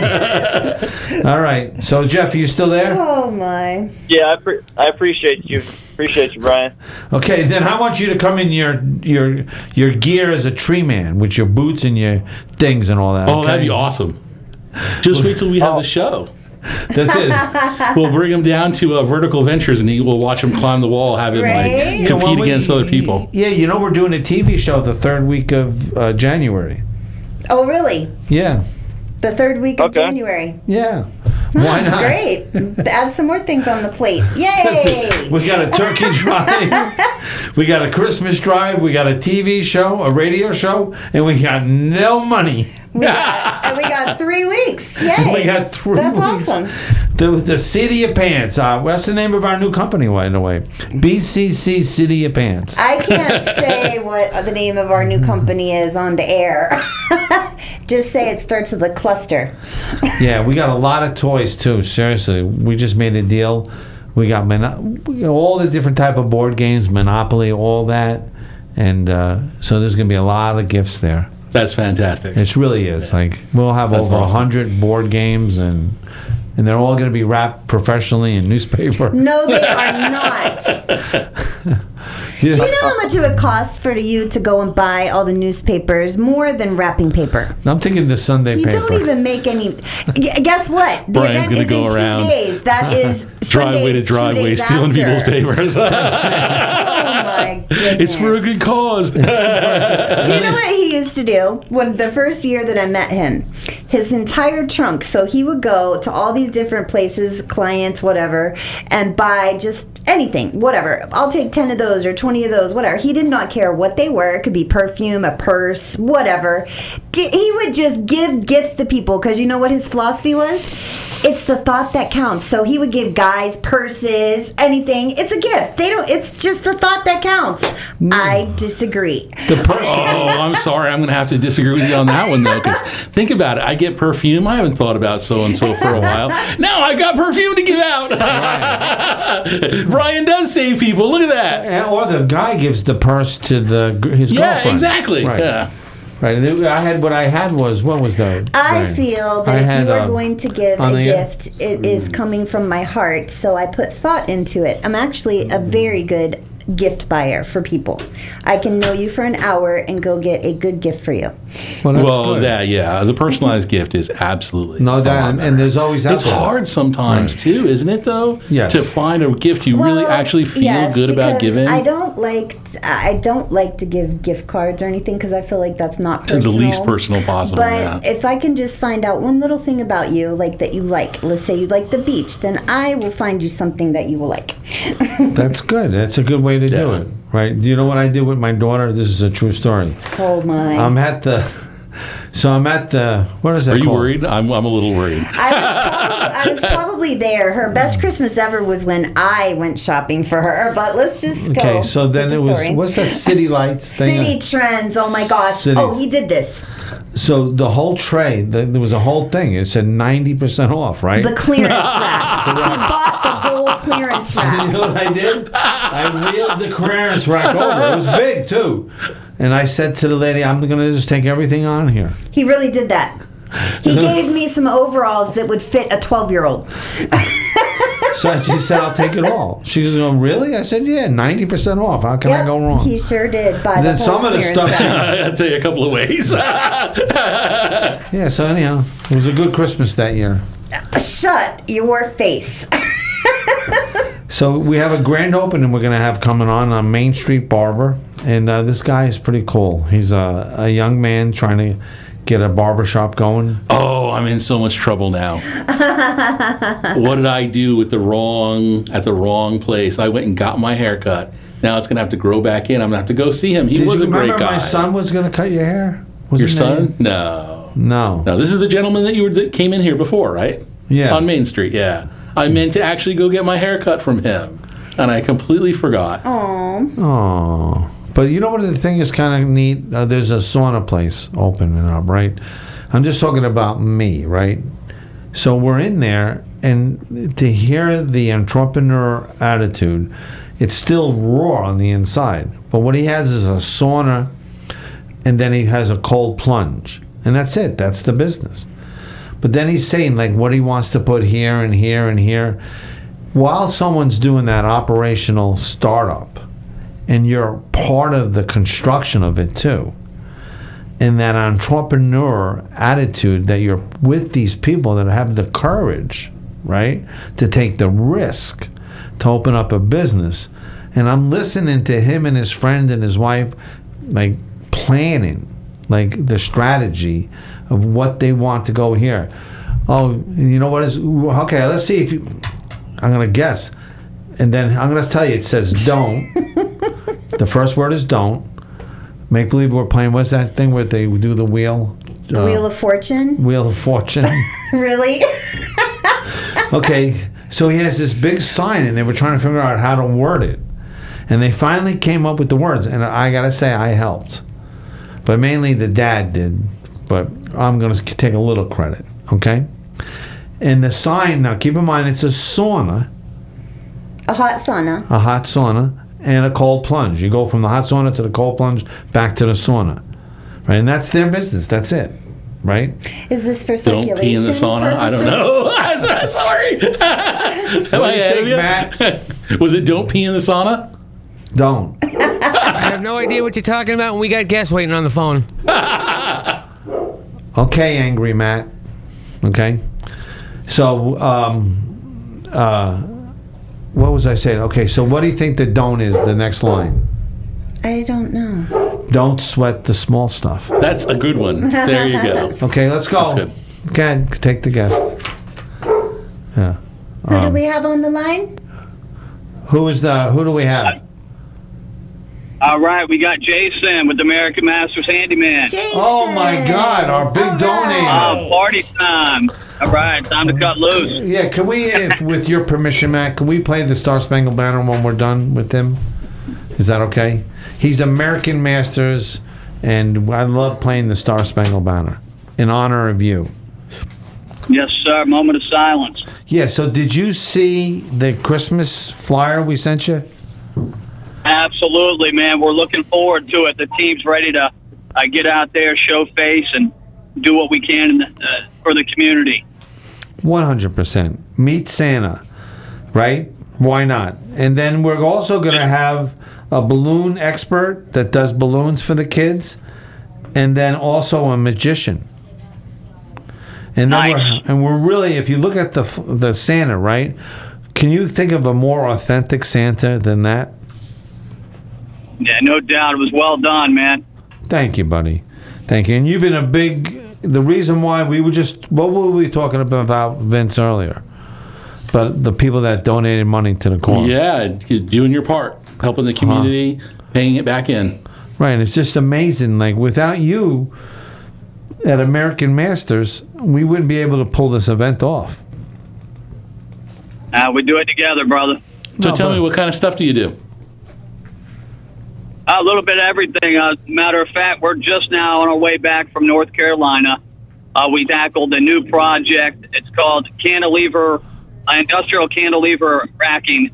All right. So, Jeff, are you still there? Oh my. Yeah, I appreciate you. Appreciate you, Brian. Okay, then I want you to come in your gear as a tree man with your boots and your things and all that. Oh, okay? that'd be awesome. Just wait till we have the show. That's it. We'll bring him down to Vertical Ventures, and we'll watch him climb the wall, have him Right? like compete against other people. Yeah, you know we're doing a TV show the third week of January. Oh really? Yeah, The third week of Okay. January. yeah. Why not? Great. Add some more things on the plate. Yay! We got a turkey drive. We got a Christmas drive. We got a TV show, a radio show, and we got no money. We got 3 weeks. Yay! We got 3 That's weeks. awesome. The City of Pants. What's the name of our new company, by the way? BCC City of Pants. I can't say what the name of our new company is on the air. Just say it starts with a cluster. Yeah, we got a lot of toys too. Seriously, we just made a deal. We got all the different type of board games, Monopoly, all that, and so there's going to be a lot of gifts there. That's fantastic. It really is. Like we'll have That's over awesome. 100 board games, and they're all going to be wrapped professionally in newspaper. No, they are not. Do you know how much it would cost for you to go and buy all the newspapers? More than wrapping paper. I'm thinking the Sunday You paper. don't even make any. Guess what? The Brian's event gonna is go in around. 2 days. That is Driveway to Sunday, 2 driveway, days stealing after. people's papers. Oh my goodness! It's for a good cause. Do you know what he used to do? When the first year that I met him, his entire trunk. So he would go to all these different places, clients, whatever, and buy just anything, whatever. I'll take 10 of those or 20 of those, whatever. He did not care what they were. It could be perfume, a purse, whatever. He would just give gifts to people because you know what his philosophy was? It's the thought that counts. So he would give guys purses, anything. It's a gift. They don't. It's just the thought that counts. I disagree. The person. Oh, I'm sorry. I'm going to have to disagree with you on that one, though. Because think about it. I get perfume. I haven't thought about so-and-so for a while. Now I've got perfume to give out. Brian does save people. Look at that. Or the guy gives the purse to his Yeah, girlfriend. exactly. Right. Yeah. Right. What I had was, what was that? I Right. feel I that if had, you are going to give on a the- gift, it is coming from my heart. So I put thought into it. I'm actually a very good gift buyer for people. I can know you for an hour and go get a good gift for you. Well, that's Well, good. the personalized gift is absolutely No doubt, on and there's always It's out there. hard sometimes too, isn't it? Though, Yes. to find a gift you really Well, actually feel yes, good about because giving. I don't like to give gift cards or anything because I feel like that's not To the personal. least personal possible. But Yeah. if I can just find out one little thing about you, like that you like, let's say you like the beach, then I will find you something that you will like. That's good. That's a good way to do Yeah. it. Right? Do you know what I did with my daughter? This is a true story. Oh my! I'm at the. What is that Are you called? worried? I'm a little worried. I was probably there. Her best Christmas ever was when I went shopping for her. But let's just go. Okay, so then with it the was, story. what's that City Lights thing? City Trends. Oh my gosh! City. Oh, he did this. So the whole tray, there was a whole thing. It said 90% off, right? The clearance rack. He bought the whole clearance You rack. know what I did? I wheeled the clearance rack over. It was big, too. And I said to the lady, I'm going to just take everything on here. He really did that. He gave me some overalls that would fit a 12-year-old. So she said, I'll take it all. She goes, oh, really? I said, yeah, 90% off. How can I Yep, go wrong? He sure did buy And the then whole some of the clearance stuff- rack. I'll tell you a couple of ways. Yeah, so anyhow, it was a good Christmas that year. Shut your face. So we have a grand opening we're going to have coming on Main Street Barber. And this guy is pretty cool. He's a young man trying to get a barbershop going. Oh, I'm in so much trouble now. What did I do at the wrong place? I went and got my hair cut Now it's going to have to grow back in. I'm going to have to go see him. He Did was you a great remember guy. my son was going to cut your hair? Your son? No. No. No, this is the gentleman that came in here before, right? Yeah. On Main Street, yeah. I meant to actually go get my hair cut from him, and I completely forgot. Oh. But you know what the thing is kind of neat? There's a sauna place opening up, right? I'm just talking about me, right? So we're in there, and to hear the entrepreneur attitude, it's still raw on the inside. But what he has is a sauna, and then he has a cold plunge. And that's it. That's the business. But then he's saying, like, what he wants to put here and here and here. While someone's doing that operational startup, and you're part of the construction of it too, and that entrepreneur attitude that you're with these people that have the courage, right, to take the risk to open up a business. And I'm listening to him and his friend and his wife, like, planning, like, the strategy of what they want to go here. Oh, you know what is, okay, let's see if you, I'm going to guess. And then I'm going to tell you, it says don't. The first word is don't. Make believe we're playing, what's that thing where they do the wheel? The Wheel of Fortune? Wheel of Fortune. Really? Okay, so he has this big sign, and they were trying to figure out how to word it. And they finally came up with the words, and I got to say, I helped. But mainly the dad did, but I'm going to take a little credit, okay? And the sign, now keep in mind, it's a sauna, A hot sauna, and a cold plunge. You go from the hot sauna to the cold plunge, back to the sauna, right? And that's their business. That's it, right? Is this for Don't circulation pee in the sauna? I don't purposes? know. Sorry. Am I ahead of you? Matt? Was it don't pee in the sauna? Don't. I have no idea what you're talking about, and we got guests waiting on the phone. Okay, angry Matt. Okay. So, what was I saying? Okay, so what do you think the don't is, the next line? I don't know. Don't sweat the small stuff. That's a good one. There you go. Okay, let's go. That's good. Okay, take the guest. Yeah. Who do we have on the line? Who do we have? All right, we got Jason with the American Masters Handyman. Jason. Oh my God, our big donator. Party time. All right, time to cut loose. Yeah, can we, with your permission, Matt, can we play the Star Spangled Banner when we're done with him? Is that okay? He's American Masters, and I love playing the Star Spangled Banner in honor of you. Yes, sir. Moment of silence. Yeah, so did you see the Christmas flyer we sent you? Absolutely, man. We're looking forward to it. The team's ready to get out there, show face, and do what we can for the community. 100%. Meet Santa, right? Why not? And then we're also going to have a balloon expert that does balloons for the kids, and then also a magician. And then Nice. we're really, if you look at the Santa, right? Can you think of a more authentic Santa than that? Yeah, no doubt. It was well done, man. Thank you, buddy. Thank you. And you've been the reason why what were we talking about Vince earlier? But the people that donated money to the cause. Yeah, doing your part, helping the community, paying it back in. Right. It's just amazing. Like, without you at American Masters, we wouldn't be able to pull this event off. We do it together, brother. So tell me, what kind of stuff do you do? A little bit of everything. Matter of fact, we're just now on our way back from North Carolina. We tackled a new project. It's called industrial cantilever racking.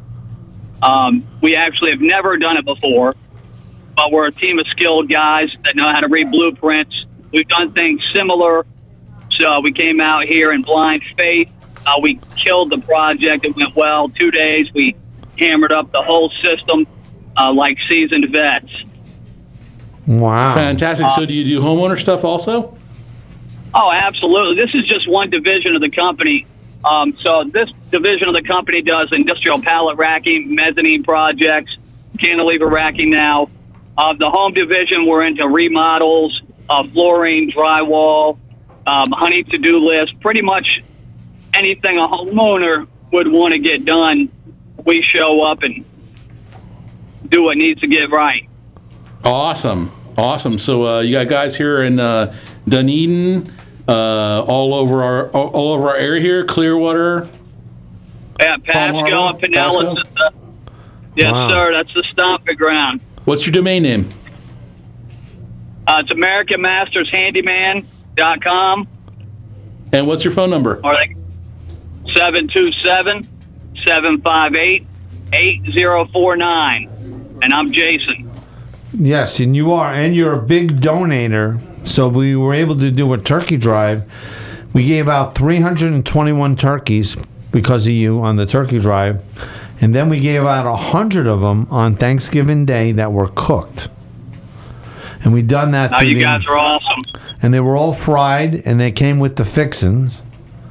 We actually have never done it before, but we're a team of skilled guys that know how to read blueprints. We've done things similar, so we came out here in blind faith. We killed the project. It went well. 2 days, we hammered up the whole system like seasoned vets. Wow. Fantastic. So do you do homeowner stuff also? Oh, absolutely. This is just one division of the company. So this division of the company does industrial pallet racking, mezzanine projects, cantilever racking now. The home division, we're into remodels, flooring, drywall, honey to-do list, pretty much anything a homeowner would want to get done, we show up and do what needs to get right. Awesome. So you got guys here in Dunedin, all over our area here, Clearwater. Yeah, Pasco and Pinellas. Yes, Wow. sir. That's the stomping ground. What's your domain name? It's AmericanMastersHandyman.com. And what's your phone number? Or 727-758-8049. And I'm Jason. Yes, and you are, and you're a big donator. So we were able to do a turkey drive. We gave out 321 turkeys because of you on the turkey drive, and then we gave out 100 of them on Thanksgiving Day that were cooked. And we done that. Oh, you guys are awesome. And they were all fried, and they came with the fixins.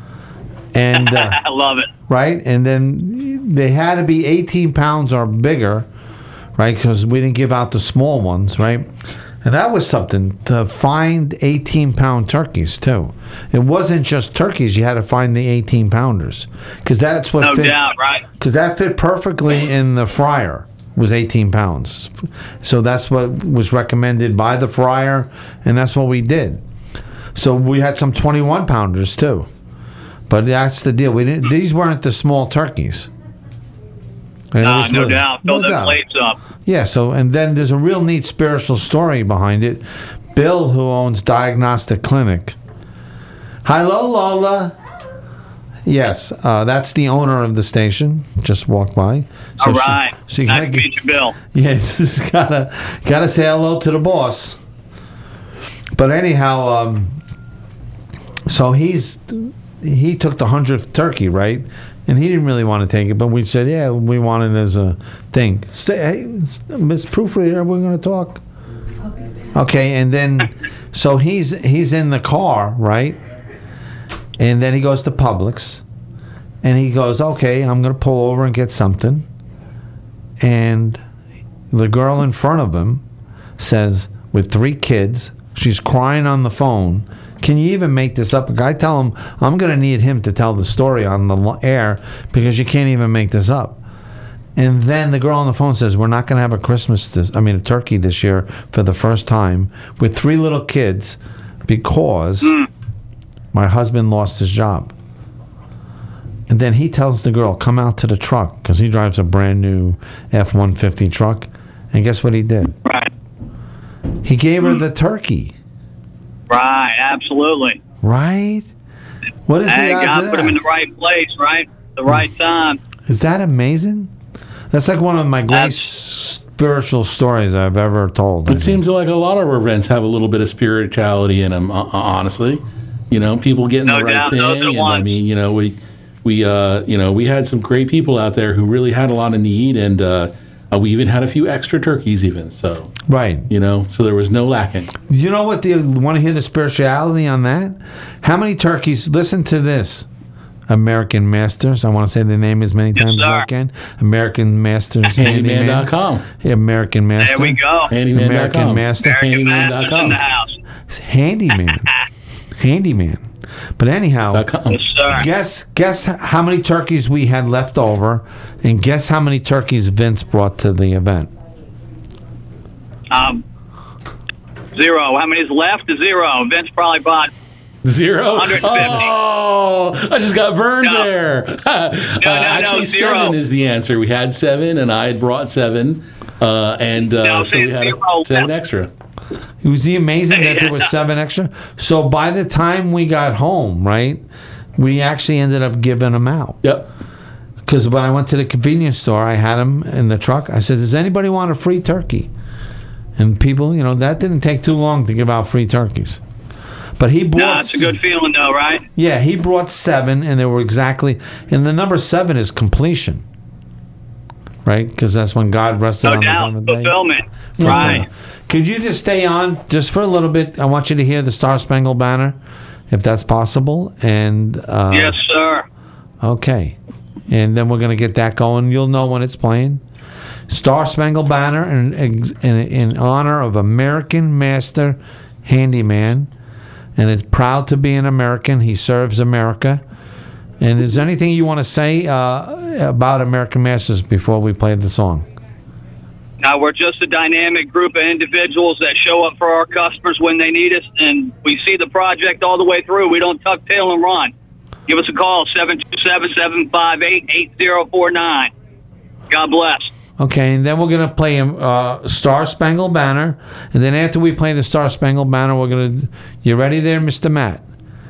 And I love it. right, and then they had to be 18 pounds or bigger, right? Because we didn't give out the small ones, right? And that was something to find 18-pound turkeys too. It wasn't just turkeys; you had to find the 18-pounders because that's what No fit. doubt, right? Because that fit perfectly in the fryer. Was 18 pounds, so that's what was recommended by the fryer, and that's what we did. So we had some 21 pounders too, but that's the deal. We didn't; these weren't the small turkeys. And it was No really- doubt. Fill those plates up. Yeah, so, and then there's a real neat spiritual story behind it. Bill, who owns Diagnostic Clinic. Hello, Lola. Yes, that's the owner of the station. Just walked by. All right. So you Nice gotta to meet you, Bill. yeah, just gotta say hello to the boss. But anyhow, so he took the 100th turkey, right? And he didn't really want to take it, but we said, yeah, we want it as a thing. Hey, Miss Proofreader, we're going to talk. Okay, and then, so he's in the car, right? And then he goes to Publix, and he goes, okay, I'm going to pull over and get something. And the girl in front of him says, with 3 kids, she's crying on the phone. Can you even make this up? I tell him, I'm going to need him to tell the story on the air because you can't even make this up. And then the girl on the phone says, we're not going to have a a turkey this year for the first time with 3 little kids because my husband lost his job. And then he tells the girl, come out to the truck because he drives a brand new F-150 truck. And guess what he did? Right. He gave her the turkey. Right. Absolutely. Right? What is Hey, the odds God of put that? him in the right place, right? The right time. Is that amazing? That's like one of my great spiritual stories I've ever told. It seems like a lot of our events have a little bit of spirituality in them, honestly. You know, people getting No the right doubt, thing. those are the And ones. I mean, we had some great people out there who really had a lot of need, and we even had a few extra turkeys even. So, Right. so there was no lacking. You know what? Want to hear the spirituality on that? How many turkeys? Listen to this. American Masters. I want to say the name as many times as I sir. can. American Masters Handyman. Handyman.com. American Master. There we go. Handyman.com. American Master. American Masters in Handyman.com. the house. Handyman. Handyman. But anyhow, .com. Yes, sir. guess how many turkeys we had left over, and guess how many turkeys Vince brought to the event. 0. How many's left? 0. Vince probably bought 0? 150. Oh, I just got burned No. there. Actually, 0. 7 is the answer. We had 7, and I had brought 7, so we had 7 extra. It was amazing that there was 7 extra. So by the time we got home, right, we actually ended up giving them out. Yep. Because when I went to the convenience store, I had them in the truck. I said, does anybody want a free turkey? And people, that didn't take too long to give out free turkeys. But he brought... No, it's a good feeling, though, right? Yeah, he brought 7, and they were exactly... And the number 7 is completion. Right? Because that's when God rested No on the doubt. seventh day. Fulfillment. Yeah. Right. Could you just stay on just for a little bit? I want you to hear the Star Spangled Banner, if that's possible. And Yes, sir. okay, and then we're gonna get that going. You'll know when it's playing. Star Spangled Banner in honor of American Master Handyman, and it's proud to be an American. He serves America. And is there anything you want to say about American Masters before we play the song? We're just a dynamic group of individuals that show up for our customers when they need us, and we see the project all the way through. We don't tuck tail and run. Give us a call, 727-758-8049. God bless. Okay, and then we're going to play Star Spangled Banner. And then after we play the Star Spangled Banner, we're going to... You ready there, Mr. Matt?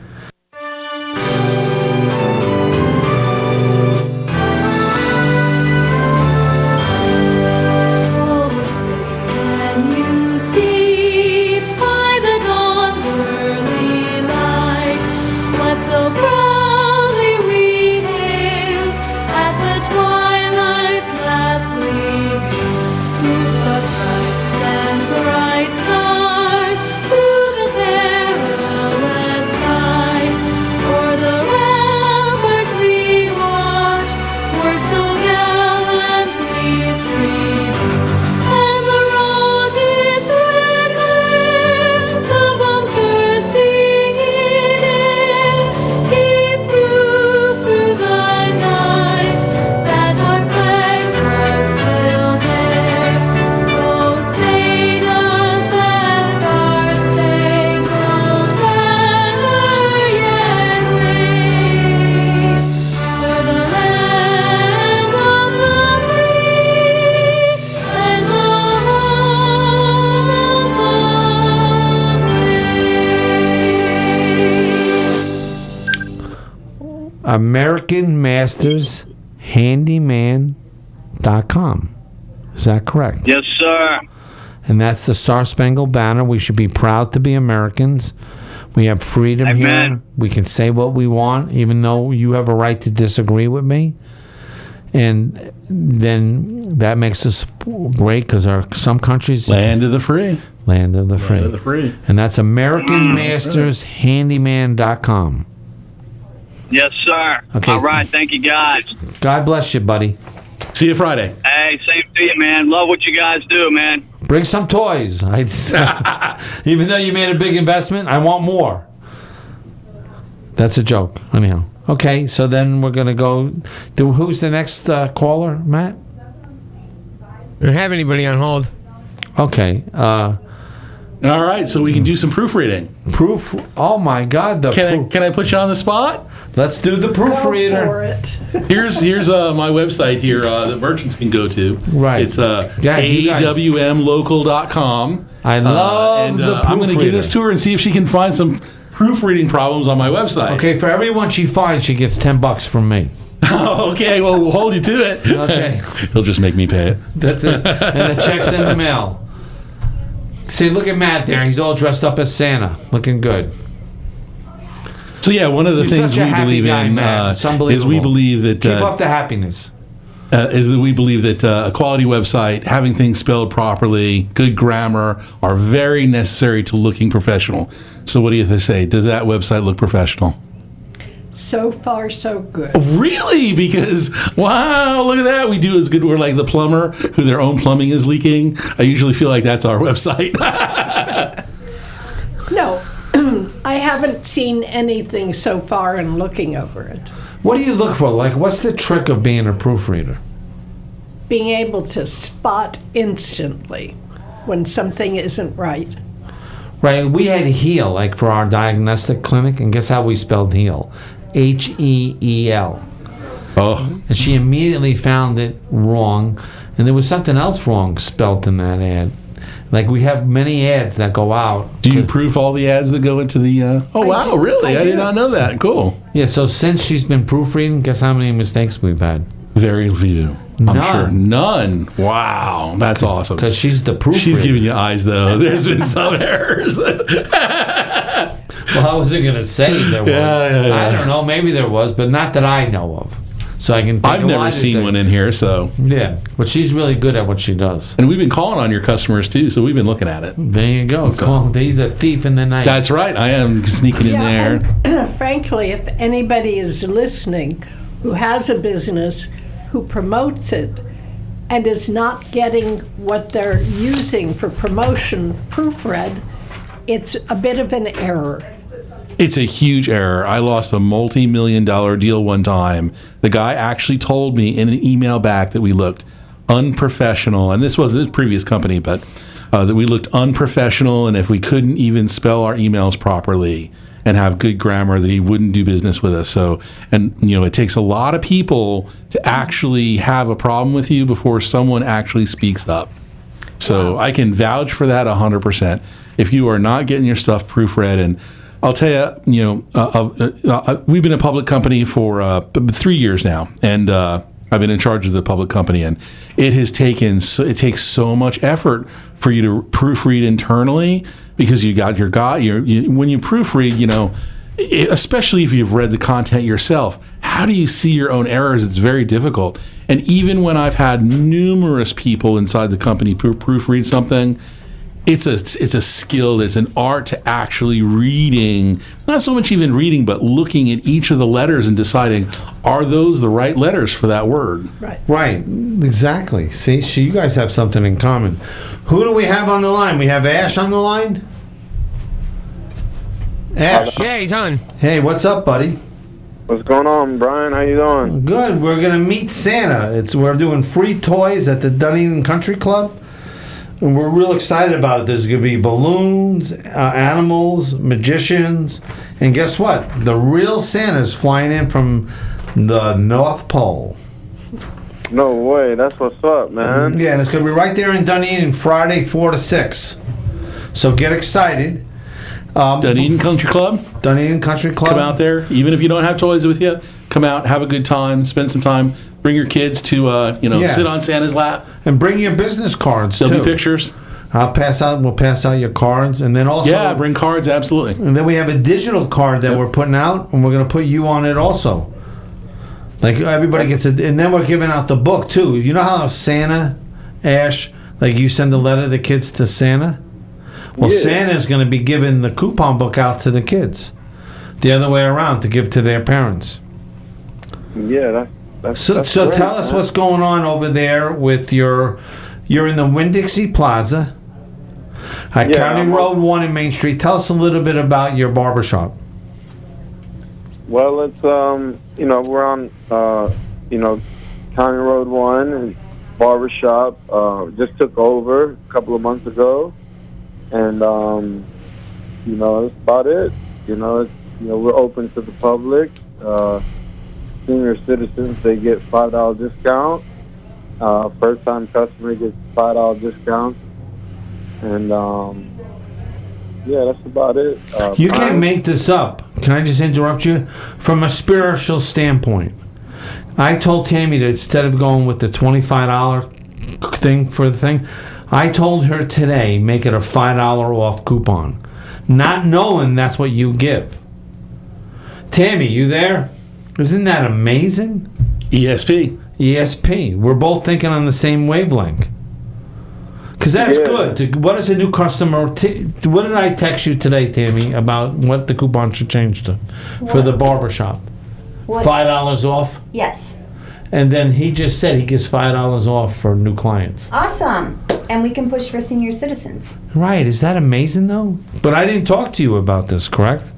AmericanMastersHandyman.com. Is that correct? Yes, sir. And that's the Star Spangled Banner. We should be proud to be Americans. We have freedom Amen. here. We can say what we want, even though you have a right to disagree with me. And then that makes us great because some countries... Land of the free. Land of the free. Land of the free. And that's AmericanMastersHandyman.com. Yes, sir. Okay. All right. Thank you, guys. God bless you, buddy. See you Friday. Hey, same to you, man. Love what you guys do, man. Bring some toys. Even though you made a big investment, I want more. That's a joke. Anyhow. Okay, so then we're going to go... Who's the next caller, Matt? We don't have anybody on hold. Okay. All right, so we can do some proofreading. Oh, my God. Can I put you on the spot? Let's do the proofreader. Go for it. Here's my website here that merchants can go to. Right. It's awmlocal.com. I love the proofreader. I'm going to give this to her and see if she can find some proofreading problems on my website. Okay, for everyone she finds, she gets $10 from me. Okay, well, we'll hold you to it. Okay. He'll just make me pay it. That's it. And the check's in the mail. See, look at Matt there. He's all dressed up as Santa. Looking good. So, yeah, one of the things we believe in is we believe that... Keep up the happiness. Is that we believe that a quality website, having things spelled properly, good grammar, are very necessary to looking professional. So what do you say? Does that website look professional? So far, so good. Really? Because, wow, look at that. We do as good. We're like the plumber who their own plumbing is leaking. I usually feel like that's our website. No, I haven't seen anything so far in looking over it. What do you look for? Like, what's the trick of being a proofreader? Being able to spot instantly when something isn't right. Right, we had HEAL, like for our diagnostic clinic, and guess how we spelled HEAL? HEEL. Oh. And she immediately found it wrong, and there was something else wrong spelt in that ad. Like, we have many ads that go out. Do you proof all the ads that go into the... Oh, wow, really? I did not know that. Cool. Yeah, so since she's been proofreading, guess how many mistakes we've had? Very few. None. I'm sure. None. Wow. That's awesome. Because she's the proofreader. She's giving you eyes, though. There's been some errors. Well, I wasn't going to say there was. Yeah. I don't know. Maybe there was, but not that I know of. So I can. I've never seen one in here, so. Yeah, but she's really good at what she does. And we've been calling on your customers, too, so we've been looking at it. There you go. So, he's a thief in the night. That's right. I am sneaking in there. And, frankly, if anybody is listening who has a business who promotes it and is not getting what they're using for promotion proofread, it's a bit of an error. It's a huge error. I lost a multi-million-dollar deal one time. The guy actually told me in an email back that we looked, unprofessional, and this was this previous company, but that we looked unprofessional, and if we couldn't even spell our emails properly and have good grammar, that he wouldn't do business with us. So, and it takes a lot of people to actually have a problem with you before someone actually speaks up. So I can vouch for that 100%. If you are not getting your stuff proofread, and I'll tell you, we've been a public company for 3 years now, and I've been in charge of the public company, and it takes so much effort for you to proofread internally, because you got your guy. When you proofread, especially if you've read the content yourself, how do you see your own errors? It's very difficult. And even when I've had numerous people inside the company proofread something, it's a skill, it's an art to actually reading, not so much even reading, but looking at each of the letters and deciding, are those the right letters for that word? Right, exactly. See, you guys have something in common. Who do we have on the line? We have Ash on the line? Ash. Yeah, he's on. Hey, what's up, buddy? What's going on, Brian? How you doing? Good. We're going to meet Santa. We're doing free toys at the Dunedin Country Club. And we're real excited about it. There's going to be balloons, animals, magicians, and guess what? The real Santa's flying in from the North Pole. No way. That's what's up, man. Yeah, and it's going to be right there in Dunedin Friday, 4 to 6. So get excited. Dunedin Country Club. Dunedin Country Club. Come out there. Even if you don't have toys with you, come out, have a good time, spend some time. Bring your kids to, sit on Santa's lap. And bring your business cards, There'll too. be pictures. We'll pass out your cards. And then also... Yeah, bring cards, absolutely. And then we have a digital card that we're putting out, and we're going to put you on it also. Like, everybody gets it. And then we're giving out the book, too. You know how Santa, Ash, like you send a letter to the kids to Santa? Well, yeah. Santa's going to be giving the coupon book out to the kids. The other way around, to give to their parents. Yeah, So great, tell us what's going on over there with you're in the Winn-Dixie Plaza at County Road 1 in Main Street. Tell us a little bit about your barbershop. Well, it's, we're on, County Road 1 and barbershop. Just took over a couple of months ago. And, that's about it. We're open to the public. Senior citizens, they get $5 discount. First-time customer gets $5 discount. And, that's about it. You can't make this up. Can I just interrupt you? From a spiritual standpoint, I told Tammy that instead of going with the $25 thing for the thing, I told her today, make it a $5 off coupon. Not knowing that's what you give. Tammy, you there? Isn't that amazing? ESP. We're both thinking on the same wavelength. Because that's good. What is a new customer? What did I text you today, Tammy, about what the coupon should change to for the barbershop? $5 off? Yes. And then he just said he gives $5 off for new clients. Awesome. And we can push for senior citizens. Right. Is that amazing, though? But I didn't talk to you about this, correct?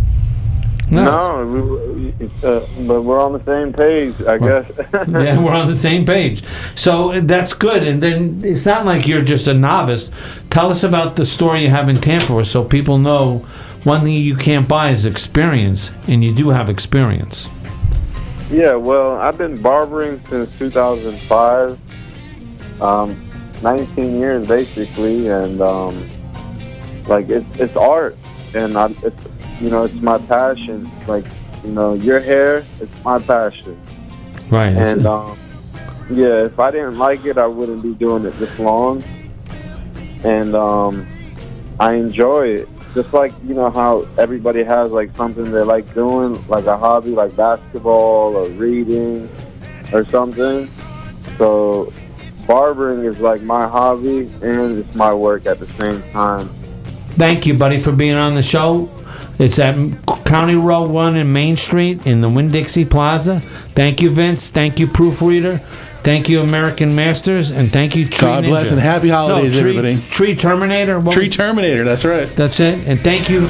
No, but we're on the same page, I guess. Yeah, we're on the same page. So that's good. And then it's not like you're just a novice. Tell us about the store you have in Tampa so people know one thing you can't buy is experience, and you do have experience. Yeah, well, I've been barbering since 2005. 19 years, basically. And, it's art. And it's my passion. Like, your hair, it's my passion. Right. And, if I didn't like it, I wouldn't be doing it this long. And I enjoy it. Just like, how everybody has, like, something they like doing, like a hobby, like basketball or reading or something. So barbering is, like, my hobby and it's my work at the same time. Thank you, buddy, for being on the show. It's at County Road 1 in Main Street in the Winn-Dixie Plaza. Thank you, Vince. Thank you, Proofreader. Thank you, American Masters. And thank you, Tree God bless Ninja. and happy holidays, everybody. Tree Terminator. Tree Terminator, that's right. That's it. And thank you.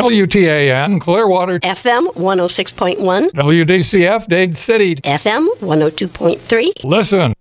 WTAN Clearwater, FM 106.1, WDCF Dade City, FM 102.3. Listen.